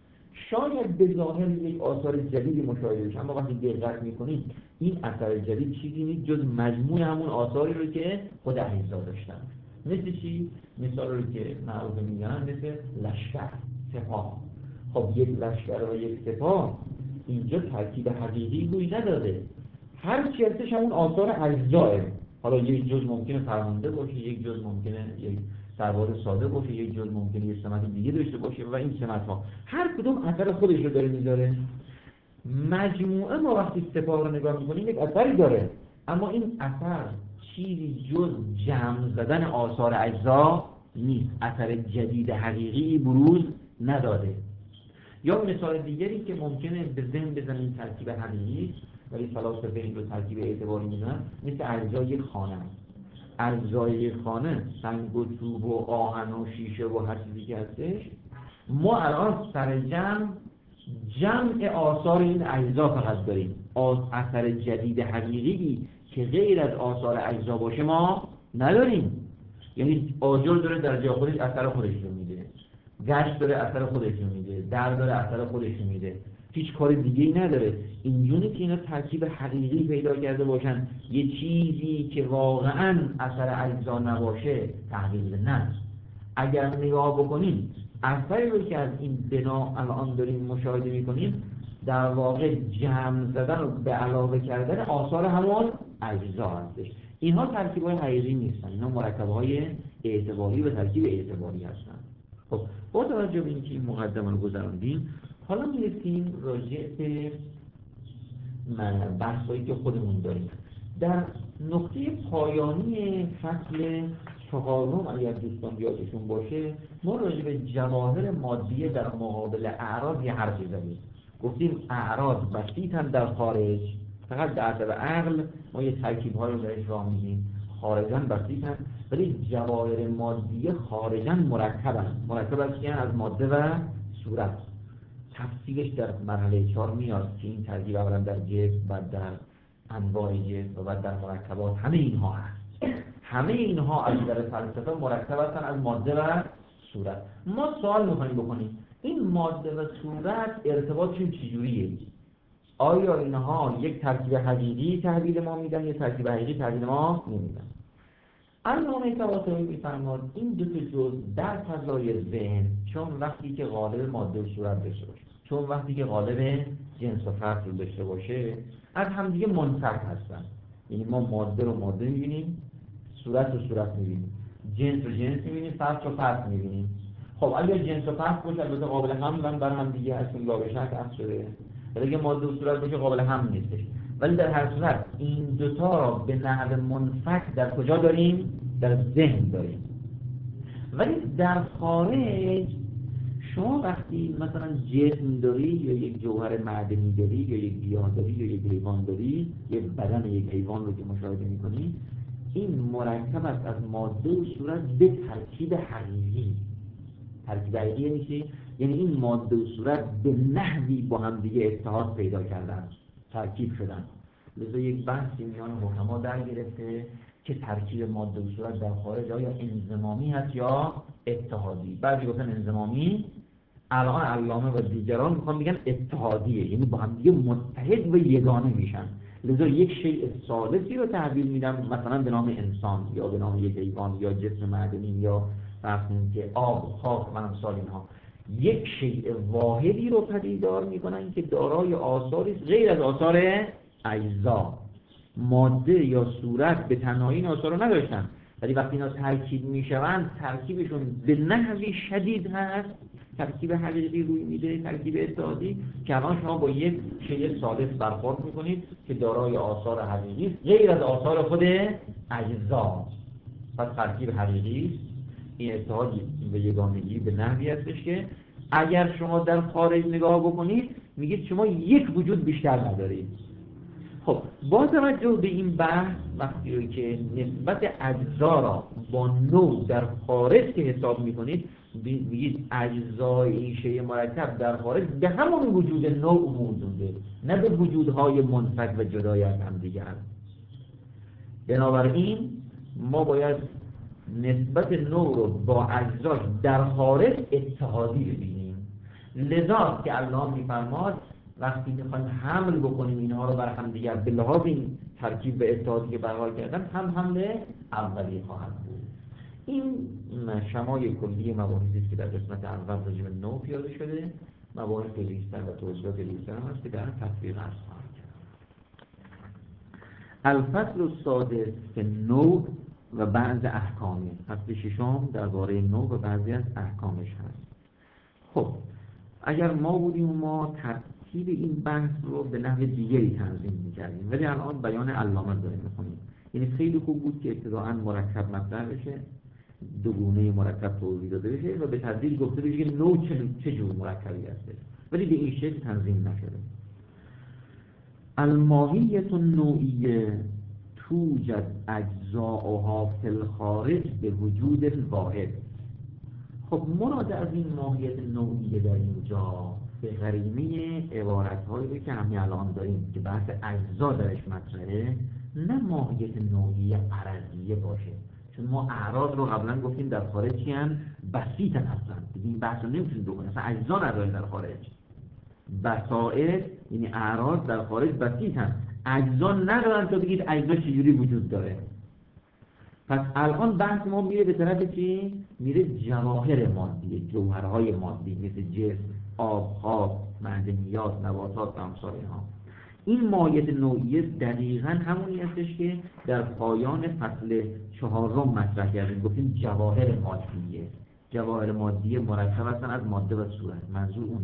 شاید به ظاهر یک آثار جدیدی مشاهده بشه، اما وقتی دقت میکنید این اثر جدید چیزی نیست جز مجموع همون آثاری رو که خود اجزا داشتن. مثل چی؟ مثال رو که معروف میگن مثل لشکر، سپاه. خب یک لشکر و یک سپاه اینجا ترکیب حقیقی روی نداده، هر چی هستش همون آثار اجزاه. حالا یک جز ممکنه فرمانده باشه، یک جز ممکنه یک سرباز ساده باشه، یک جز ممکنه یک سمت دیگه داشته باشه و این سمت ها هر کدوم اثر خودش رو داره میذاره. مجموعه ما وقتی سپاه رو نگاه میکنیم یک اثری داره، اما این اثر چیزی جز جمع زدن آثار اجزا نیست، اثر جدید حقیقی بروز نداده. یا مثال دیگری که ممکنه به ذهن بزنیم ترکیب حقیقی ولی فلاسفه این رو ترکیب اعتباری میدونن، مثل اجزای خانه. اجزای خانه سنگ و چوب و آهن و شیشه و هر چیزی که هستش، ما الان سر جمع جمع آثار این اجزا فقط داریم، اثر جدید حقیقی که غیر از آثار اجزا باشه ما نداریم. یعنی آجر داره در جای خودش اثر خودش رو میده، گشت داره اثر خودش رو میده، در داره اثر خودش رو میده، هیچ کار دیگه ای نداره. اینجوری که اینا ترکیب حقیقی پیدا کرده باشن، یه چیزی که واقعا اثر اجزا نباشه تحقیق نه. اگر نگاه بکنیم اثری رو که از این بنا الان داریم مشاهده میکنیم در واقع جمع زدن و به علاوه کردن آثار همون اجزا هستش. اینها ترکیب‌های حقیقی نیستن، اینا مرکب‌های اعتباری و ترکیب اعتباری هستن. خب با توجه به اینکه این مقدمه رو گذراندیم، حالا میرسیم راجع به بحثایی که خودمون داریم. در نقطه پایانی فصل چهارم اگر دوستان یادشون باشه، ما راجع به جواهر مادیه در مقابل اعراض یه حرفی زدیم. گفتیم اعراض بسیطاً در خارج، فقط در اثر عقل ما یه ترکیب‌های رو درش راه میدیم، خارجاً بسیطاً، ولی جواهر مادیه خارجاً مرکباً. مرکب از چیه؟ از ماده و صورت. تفصیلش در مرحله چهار میاد که این ترکیب اولا در جسم و در انواع جسم و در مرکبات همه اینها هست. همه اینها از در فلسفه مرکب هستن از ماده و صورت. ما سوال می‌خوایم بکنیم این ماده و صورت ارتباطشون چجوریه؟ آیا اینها یک ترکیب حقیقی تحویل ما میدن یا ترکیب حقیقی تحویل ما نمیدن؟ علامه طباطبایی می‌فرماد این دو تا جزء در فضای ذهن، چون وقتی که قالب ماده و صورت داشته باشه، چون وقتی که قالب جنس و فصل داشته باشه، از همدیگه منفک هستن. یعنی ما ماده رو ماده می‌بینیم، صورت رو صورت می‌بینیم، جنس رو جنس می‌بینیم، فصل رو فصل می‌بینیم. خب اگر جنس و فصل باشه البته قابل حمل بر هم دیگه هستن، لابشک اصل شده. ولی اگه ماده و صورت باشه قابل حمل نیستش. ولی در هر صورت این دوتا را به نحو منفک در کجا داریم؟ در ذهن داریم. ولی در خارج شما وقتی مثلا جسم داری یا یک جوهر معدنی داری یا یک گیاه داری یا یک حیوان داری، یک بدن یک حیوان رو که مشاهده می‌کنی، این مرکب است از ماده و صورت به ترکیب حقیقی. ترکیب حقیقی یعنی چی؟ یعنی این ماده و صورت به نحوی با هم دیگه اتحاد پیدا کردن، ترکیب شدن. لذا یک بحثی میان حکما در گرفته که ترکیب ماده و صورت در خارج آیا انضمامی هست یا اتحادی. بعضی گفتن انضمامی، الان علامه و دیگران میخوان بگن اتحادیه، یعنی با هم دیگه متحد و یگانه میشن. لذا یک شیء ثالثی رو تحویل میدم، مثلا به نام انسان یا به نام یک حیوان یا جسم معدنی یا فرض که آب، خاک و امثال اینها، یک شیء واحدی رو پدیدار میکنن که دارای آثاری غیر از آثار اجزا. ماده یا صورت به تنهایی این آثار رو نداشتن، ولی وقتی اینا ترکیب میشوند ترکیبشون به نحوی شدید هست، ترکیب حقیقی روی میده، ترکیب اتحادی، که الان شما با یک شیء ثالث برخورد میکنید که دارای آثار حقیقی است غیر از آثار خود اجزا. پس ترکیب حقیقی این اتحاد و یگانگی به نحوی هستش که اگر شما در خارج نگاه بکنید میگید شما یک وجود بیشتر ندارید. خب با توجه به این بحث، وقتی که نسبت اجزا را با نوع در خارج که حساب میکنید، میگید اجزای این شیء مرکب در خارج به همون وجود نوع موجوده، نه به وجودهای منفک و جدای از هم دیگر. بنابراین ما باید نسبت نوع رو با اجزاش در خارج اتحادی ببینیم لذا که الله میفرماد وقتی میخوایم حمل بکنیم اینها رو بر هم دیگر به لحاظ این ترکیب به اتحادی که برقرار کردن هم حمله اولی خواهد بود. این شمای کلی مباحثی است که در قسمت اول راجع به نوع پیاده شده. مباحث ریزتر و توضیحات ریزتر هم هست که در تطبیق عرض خواهم کرد. الفصل السادس که نوع و بعض احکامه. فصل ششم درباره نوع و بعضی از احکامش هست. خب اگر ما بودیم و ما ترتیب این بحث رو به نحو دیگری تنظیم می‌کردیم، ولی الان بیان علامه داریم می‌خونیم. یعنی خیلی خوب بود که ابتداءً مرکب مطرح بشه، دو گونه مرکب توضیح داده بشه و به تدریج گفته بشه که نوع چه چه جور مرکبی هست، ولی به این شکل تنظیم نشده. الماهیت النوعیه توجد اجزاؤها فی الخارج به وجود الواحد. خب مراد از این ماهیت نوعیه در اینجا به قرینه عبارت‌هایی که همین الان داریم که بحث اجزا درش مطرحه، نه ماهیت نوعیه عرضیه باشه. چون ما اعراض رو قبلا گفتیم در خارج چی هستن؟ بسیطن هستن. این بحث رو نمیتونیم بکنیم، اصلا اجزا نداره در خارج. بسائط یعنی اعراض در خارج بسیطن، اجزا ندارن تا بگید اجزا چجوری وجود داره. پس الان بحث ما میره به طرف چی؟ میره جواهر مادی، جوهرهای مادی مثل جسم، آب، خاک، معدنیات، نباتات و امثال اینها. این ماهیت نوعیه دقیقاً همونی هستش که در پایان فصل چهارم مطرح کردیم، گفتیم جواهر مادیه. جواهر مادی مرکب هستن از ماده و صورت، منظور اونه.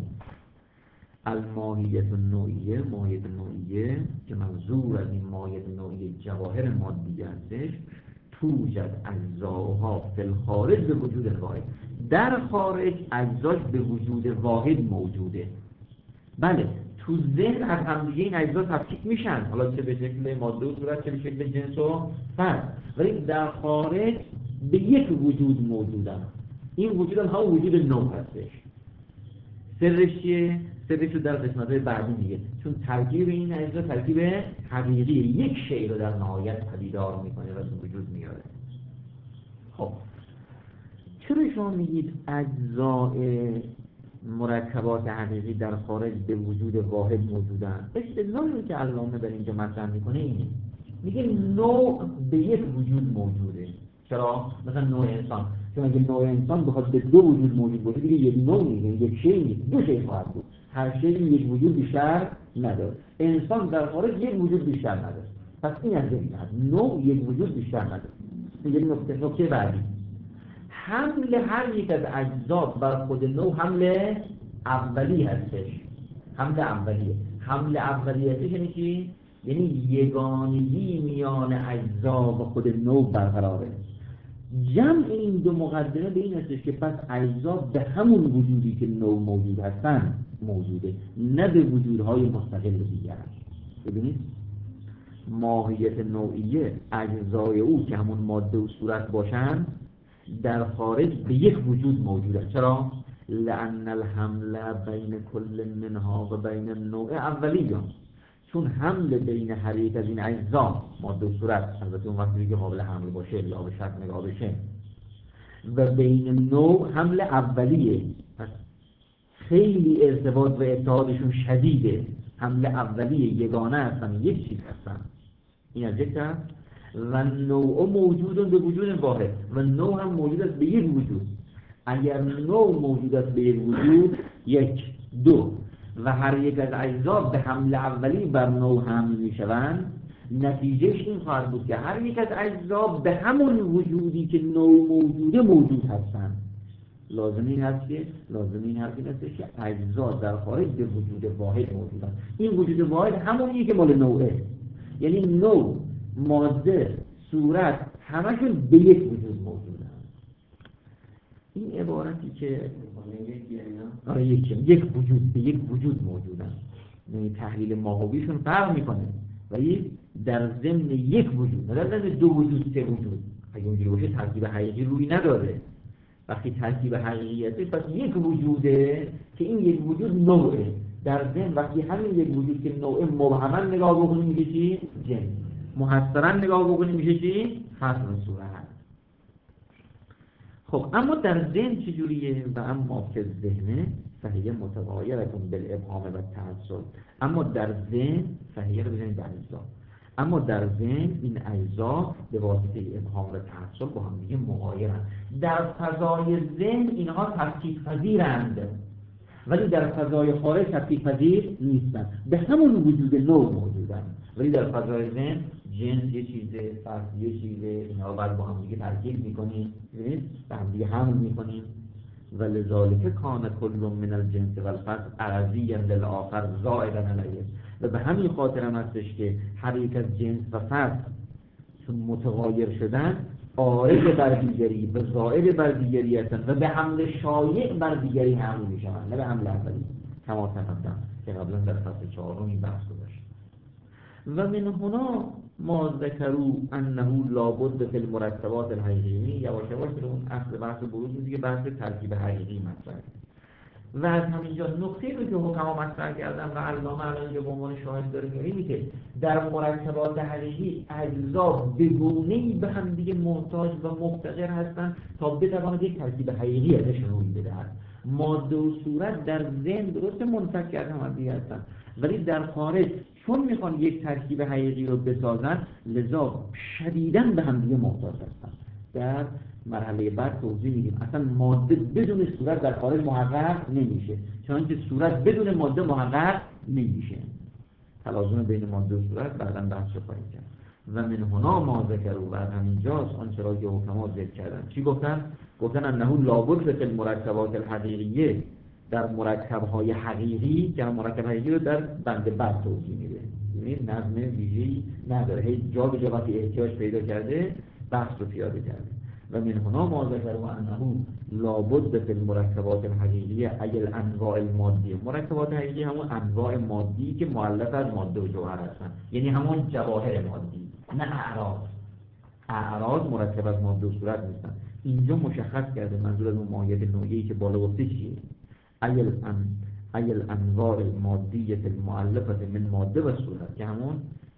الماهیت نوعیه، ماهیت نوعیه که منظور از این ماهیت نوعیه جواهر مادی هستش، توجد اجزاها فی الخارج به وجود الواحد. در خارج اجزاش به وجود واحد موجوده. بله تو ذهن از همدیگه این اجزا تفکیک میشن، حالا چه به شکل ماده و صورت چه به شکل جنس و فرد، ولی در خارج به یک وجود موجودن. این وجود هم همون وجود نو هستش. سرش چیه؟ سرش رو در قسمت‌های بعدی میگه، چون ترکیب این اجزا ترکیب حقیقی یک شی رو در نهایت پدیدار میکنه و به وجود میاره. خب چرا شما میگید اجزاء مرکبات حقیقی در خارج به وجود واحد موجودن؟ استدلالی که علامه در اینجا مطرح میکنه اینه، میگه نوع به یک وجود موجوده. چرا؟ مثلا نوع انسان، چون اگه نوع انسان بخواد به دو وجود موجود باشه دیگه یک نوع نیست، یک شی نیست، دو شی خواهد بود. هر شی یک وجود بیشتر نداره. انسان در خارج یک وجود بیشتر نداره. پس این از این هست، نوع یک وجود بیشتر نداره. این یک نکته. نکته بعدی، حمل هر یک از اجزا بر خود نوع حمل اولی هستش. حمل اولیه. حمل اولیه هستش یعنی چی؟ یعنی یگانگی میان اجزا و خود نوع برقراره. جمع این دو مقدمه به این هستش که پس اجزا به همون وجودی که نوع موجود هستن موجوده، نه به وجودهای مستقل دیگر. ببینید ماهیت نوعیه اجزای او که همون ماده و صورت باشن در خارج به یک وجود موجوده. چرا؟ لأن الحمل بین کل منها و بین النوع اولیه، چون حمل بین هر یک از این اجزا ماده و صورت، البته اون وقتی که قابل حمل باشه یا به شکل نگاه بشه، و بین نوع حمل اولیه، پس خیلی ارتباط و اتحادشون شدیده. حمل اولیه، یگانه هستن، یک چیز هستن. این از یک طرف. و نوع موجود به وجود واحد، و نوع هم موجود است به یک وجود. اگر نوع موجود است به یک وجود، یک، دو، و هر یک از اجزا به حمل اولی بر نوع حمل میشوند، نتیجهش این خواهد بود که هر یک از اجزا به همون وجودی که نوع موجوده موجود هستند. لازم این هست که لازم این هست که اجزا در خارج به وجود واحد موجودن. این وجود واحد همونیه که مال نوعه، یعنی نوع، ماده، صورت همشون به یک وجود موجودن. این عبارتی که آره یک یک وجود به یک وجود موجودن، یعنی تحلیل ماهویشون فرق میکنه، ولی در ضمن یک وجود، نه در ضمن دو وجود، سه وجود. اگه اونجوری باشه ترکیب حقیقی روی نداره. وقتی ترکیب حقیقیته پس یک وجوده که این یک وجود نوعه. در ضمن وقتی همین یک وجود که نوعه مبهما نگاه بکنیم میشه چی؟ جنس. محصرا نگاه بکنیم میشه چی؟ فصل صورت. خب اما در ذهن چجوریه؟ و اما که ذهنه فهیه متغایرتون بالابهام و تعصب. اما در ذهن فهیه رو بزنید در اجزا، اما در ذهن این اجزا به واسطه ابهام و تعصب با هم دیگه مغایرن. در فضای ذهن اینها تفکیک پذیرند، ولی در فضای خارج تفکیک پذیر نیستن، به همون وجود نوع موجودن. ولی در فضای ذهن جنس یه چیزه، فصل یه چیزه، اینها باید با هم دیگه ترکیب میکنیم، به هم دیگه حمل میکنیم. ولذالک کان کل من الجنس والفصل عرضیا للآخر زائدا علیه. و به همین خاطر هم هستش که هر یک از جنس و فصل چون متغایر شدن عارض بر دیگری به زائد بر دیگری هستند و به حمل شایع بر دیگری حمل میشوند، نه به حمل اولی کما تقدم که قبلا در فصل چهارم این بحث داشت. و من هنا ما ذکروا انه لابد فی المرکبات الحقیقی، یواش یواش به اون اصل بحث بروز میشه که بحث ترکیب حقیقی مطرحه. و از همینجا نقطه‌ای رو که حکما مطرح کردن و علامه الان اینجا به عنوان شاهد داره میگه اینه که در مرکبات حقیقی اجزا به گونه‌ای به هم دیگه محتاج و مفتقر هستند تا بتواند یک ترکیب حقیقی ازش روی بدهد. ماده و صورت در ذهن درست منفک کرده هم دیگه هستن، ولی در خارج چون میخوان یک ترکیب حقیقی رو بسازن لذا شدیداً به هم دیگه محتاج هستن. در مرحله بعد توضیح میدیم اصلا ماده بدون صورت در خارج محقق نمیشه، چنانچه صورت بدون ماده محقق نمیشه. تلازم بین ماده و صورت بعداً بحث رو خواهیم کرد. و من هنا ما ذکروا، بعد همینجاست آنچه را که حکما ذکر کردن. چی گفتن؟ گفتن انه لابد فی المرکبات الحقیقیه، در مرکب‌های حقیقی که مرکب حقیقی رو در بند بعد توضیح میده، یعنی نظم ویژه‌ای نداره، هی جا به جا وقتی احتیاج پیدا کرده بحث رو پیاده کرده. و من هنا ما ذکروا انه لابد فی المرکبات الحقیقیه ای الانواع المادی. مرکبات حقیقی همون انواع مادی که مؤلف از ماده و جوهر هستن، یعنی همون جواهر مادی، نه اعراض. اعراض مرکب از ماده و صورت نیستن. اینجا مشخص کرده منظور از اون ماهیت نوعی که بالا گفته چیه. ای الان ای الانواع المادیه المؤلفه من ماده و صورت، که همون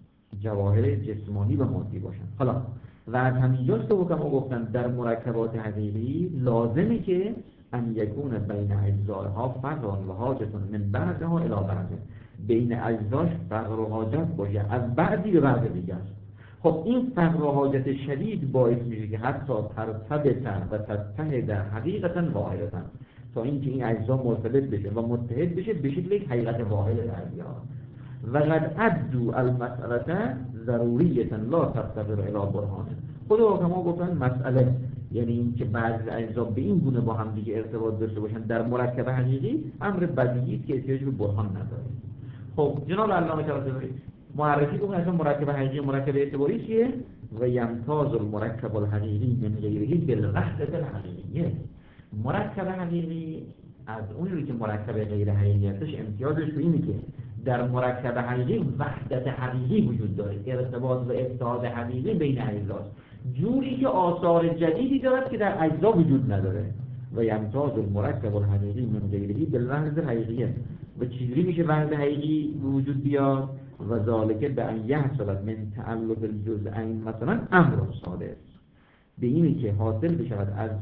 جواهر جسمانی و مادی باشن. حالا و از همینجاست که حکما گفتن در مرکبات حقیقی لازمه که ان یکون بین اجزاها فرق و حاجت من بعضها الی بعض، بین اجزاش فرق و حاجت باشه از بعضی به بعض دیگه است. خب این فقر و حاجت شدید باعث میشه که حتی ترتبطن و تتحد حقیقتا واحدتا، تا اینکه این اجزا مرتبط بشه و متحد بشه به شکل یک حقیقت واحد در بیاد. و قد عدوا المسأله ضروریتا لا تفتقر الی برهان. خود حکما گفتن مسئله یعنی این که بعضی اجزا به این گونه با هم دیگه ارتباط داشته باشن در مرکب حقیقی امر بدیهی است که احتیاج به برهان نداره. خب جناب علامه طباطبایی معرفی کنه اصلا مرکب حقیقی مرکب اعتباری چیه؟ و یمتاز المرکب الحقیقی من غیره بالوحدة الحقیقیه. مرکب حقیقی از اونی رو که مرکب غیر حقیقی هستش امتیازش رو اینه که در مرکب حقیقی وحدت حقیقی وجود داره، ارتباط و اتحاد حقیقی بین اجزاست، جوری که آثار جدیدی دارد که در اجزا وجود نداره. و یمتاز المرکب الحقیقی من غیره بالوحدة الحقیقیه. و چجوری میشه وحدت حقیقی وجود بیاد؟ و ذالک به ان یحصل من تعلق الجزئین مثلا امر صادق، به اینی که حاصل بشود از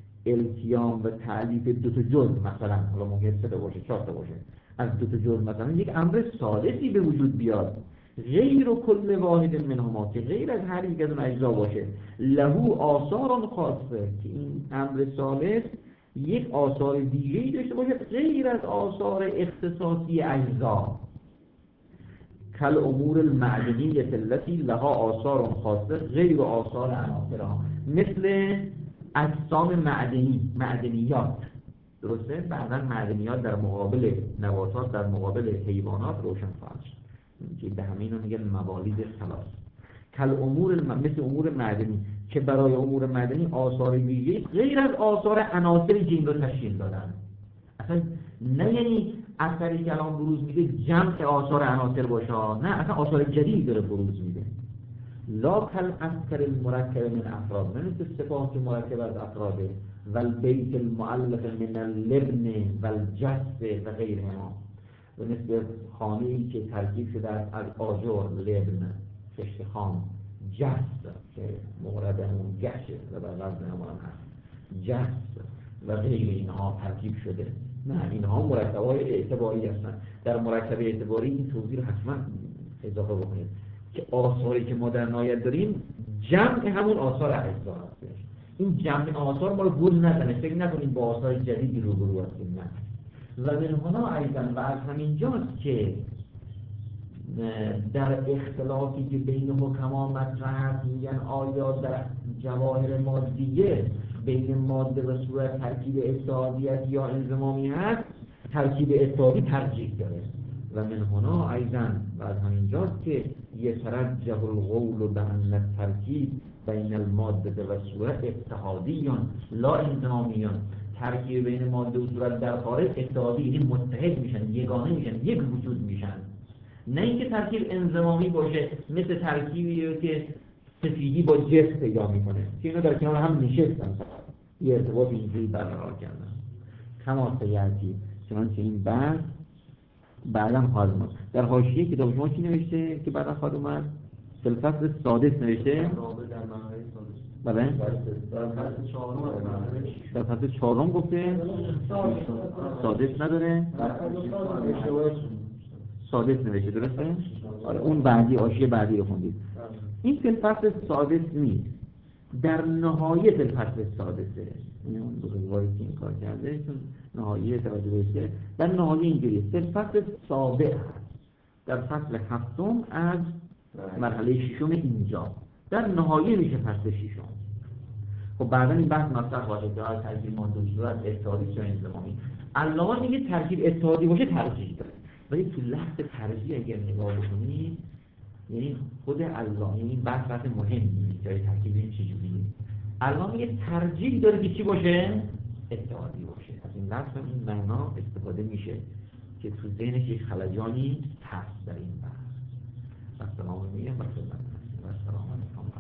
التیام و تعلیف دو تا جزء، مثلا حالا ممکن سه تا باشه چهار تا باشه، از دو تا جزء مثلا یک امر ثالثی به وجود بیاد، غیر کل واحد منهما، که غیر از هر یک از اون اجزا باشه، له آثار خاصه، که این امر ثالث یک آثار دیگه‌ای داشته باشه غیر از آثار اختصاصی اجزا، کل امور المعدنیه التي لها آثار خاصه غیر آثار عناصرها، مثل اجسام معدنی، معدنیات، درسته؟ بعضا معدنیات در مقابل نباتات، در مقابل حیوانات روشن خواهد شد که به همین رو میگن موالید خلاص. کل امور الم... مثل امور معدنی که برای امور معدنی آثار ویژه‌ای غیر از آثار عناصری که این رو تشکیل دادن. اصلا نه یعنی اثری که الان بروز میده جمع آثار عناصر باشه، نه اصلا آثار جدید داره بروز میده. لا کل اثر المرکب من افراد، نه مثل صفات مرکب از افراده، والبیت المؤلف من اللبن والجثه و غیرها، و مثل خانه‌ای که ترکیب شده از آجر، لبن، خشت خام، جثه که مورد همون گشه و بر وزن همون هست، جثه و غیر اینها ترکیب شده، نه اینها مرکب‌های اعتباری هستن. در مرکب اعتباری این توضیح رو حتما اضافه بکنید که آثاری که ما در نهایت داریم جمع همون آثار اجزا هستش. این جمع آثار ما رو گول نزنه، فکر نکنید با آثار جدیدی روبرو هستیم. نه. و من هنا ایضا و از همینجاست که در اختلافی که بین حکما مطرح هست میگن آیا در جواهر مادیه بین ماده و صورت ترکیب اتحادیت یا انضمامی هست، ترکیب اتحادی ترجیح داره. و من هنا ایضا و از همینجاست که یترجح القول بان الترکیب بین الماده و صورت اتحادیان لا انضمامیان. ترکیب بین ماده و صورت در خارج اتحادی، یعنی متحد میشن، یگانه میشن، یک وجود میشن. نه اینکه ترکیب انضمامی باشه مثل ترکیبی که سفیدی با جس پیدا میکنه که اینا در کنار هم نشستن، یه ارتباط اینجوری برقرار کردن. کما سیأتی، چنانچه این بحث بعدا خواهد اومد. در حاشیه کتاب شما چی نوشته که بعدا خواهد اومد؟ در فصل سادس نوشته؟ بله؟ در فصل چهارم گفته؟ سادس نداره؟ سادس نوشته، درسته؟ آره اون بعدی، حاشیه بعدی رو خوندید. این فی الفصل سادس نیست، در نهایت الفصل سادسه. این اون بزرگواری که این کار کرده چون نهایه توجه بشه در نهایه اینجوریه. فی الفصل سابع در فصل هفتم از مرحله ششم اینجا در نهایه میشه فصل ششم. خب بعدا این بحث مطرح خواهد شد که ترکیب ماده و صورت اتحادی یا انضمامی. علامه میگه ترکیب اتحادی باشه ترجیح داره، ولی تو لحظه ترجیح اگر نگاه بکنید یعنی خود علامه، یعنی بحث بحث مهمی جای ترکیب این چجوریه. علامه یه ترجیح داره که چی باشه؟ اتحادی باشه. از این لحظه این معنا استفاده میشه که تو ذهنش یک خلجانی هست در این بحث. السلام علیکم و السلام علیکم و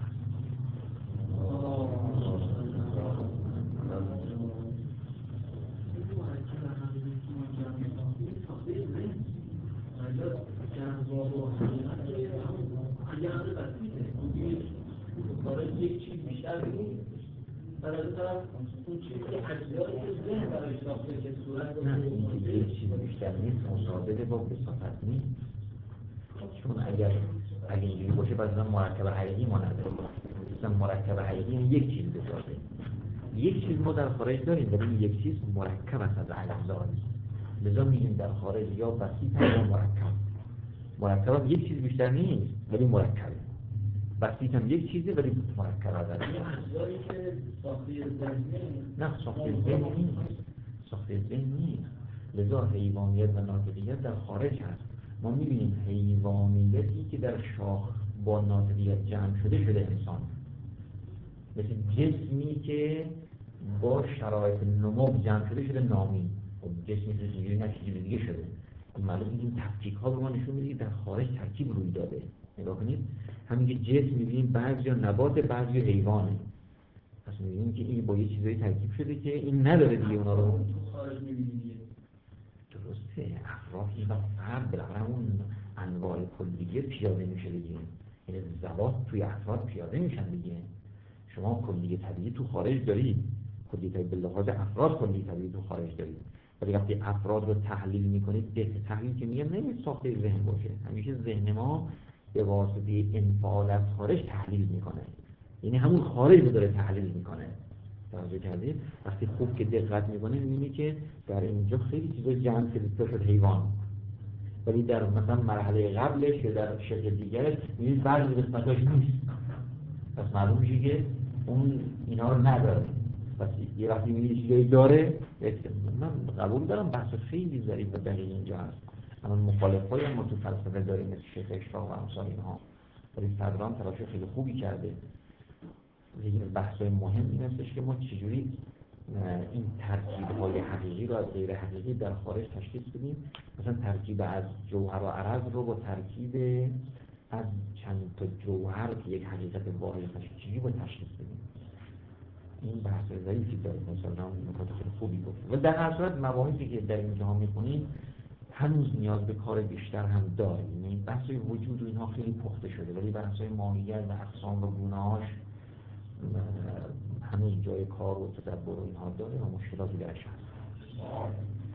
یک چیز بیشتر نیست. برای طرف اون چیزی که اجزایی که ذهن برای ساخته که صورت نه اینکه یک چیز بیشتر نیست مصادره با بساطت نیست. چون اگر اگر اینجوری باشه بعضا مرکب حقیقی ما نداریم. مثلا مرکب حقیقی یک چیز بسازه. یک چیز ما در خارج داریم ولی این یک چیز مرکب است از اجزا. لذا میگیم در خارج یا بسیط یا مرکب. مرکب هم یک چیز بیشتر نیست ولی مرکبه. بسیط هم یک چیزه ولی مرکب است. اجزایی که ساخته ذهنی نه ساخته ذهنی نیست. ساخته ذهنی نیست. لذا حیوانیت و ناطقیت در خارج هست. ما میبینیم حیوانیتی که در شاخ با ناطقیت جمع شده شده انسان، مثل جسمی که با شرایط نمو جمع شده شده نامی. خب جسمی که دیگری نه چیزی دیگه شده. معلوم این تفکیک ها رو ما نشون میده در خارج ترکیب روی داده. نگاه کنید همین که جسم میبینیم بعضی نبات بعضی حیوانه، پس میبینیم که این با یه چیزایی ترکیب شده که این نداره دیگه اونا رو تو خارج میبینیم. درسته افرادی و فرد بالاخره اون انواع کلیه پیاده میشه دیگه، یعنی ذوات توی افراد پیاده میشن دیگه. شما کلیه طبیعی تو خارج دارید، کلیه طبیعی به لحاظ افراد کلیه طبیعی تو خارج دارید، ولی وقتی افراد رو تحلیل میکنید به تحلیل که میگم نمیشه ساخته ذهن باشه. همیشه ذهن ما به واسطه انفعال از خارج تحلیل میکنه، یعنی همون خارج رو داره تحلیل میکنه. توجه کردید؟ وقتی خوب که دقت میکنه میبینی که در اینجا خیلی چیزا جمع شده شد حیوان، ولی در مثلا مرحله قبلش یا در شکل دیگرش میبینید بعضی قسمتاش نیست، پس معلوم میشه که اون اینا رو نداره. پس یه وقتی میبینی چیزایی داره، من قبول دارم بحث خیلی ظریف و دقیق اینجا هست. اما مخالفای هم ما تو فلسفه داریم مثل شیخ اشراق و امثال اینها، ولی صدران تلاش خیلی خوبی کرده. یکی از بحث‌های مهم این هستش که ما چجوری این ترکیب‌های حقیقی رو از غیر حقیقی در خارج تشخیص بدیم. مثلا ترکیب از جوهر و عرض رو با ترکیب از چند تا جوهر که یک حقیقت واحد تشخیص چجوری با تشخیص بدیم. این بحث ضعیفی داره، مثلا نکات خیلی خوبی گفت. و در هر صورت مباحثی که در اینجا می‌خونیم هنوز نیاز به کار بیشتر هم داره. یعنی بحث‌های وجود و اینها خیلی پخته شده، ولی بحث‌های ماهیت و اقسام و گونه‌هاش هنوز جای کار و تدبر و اینها داره و مشکلاتی درش هست.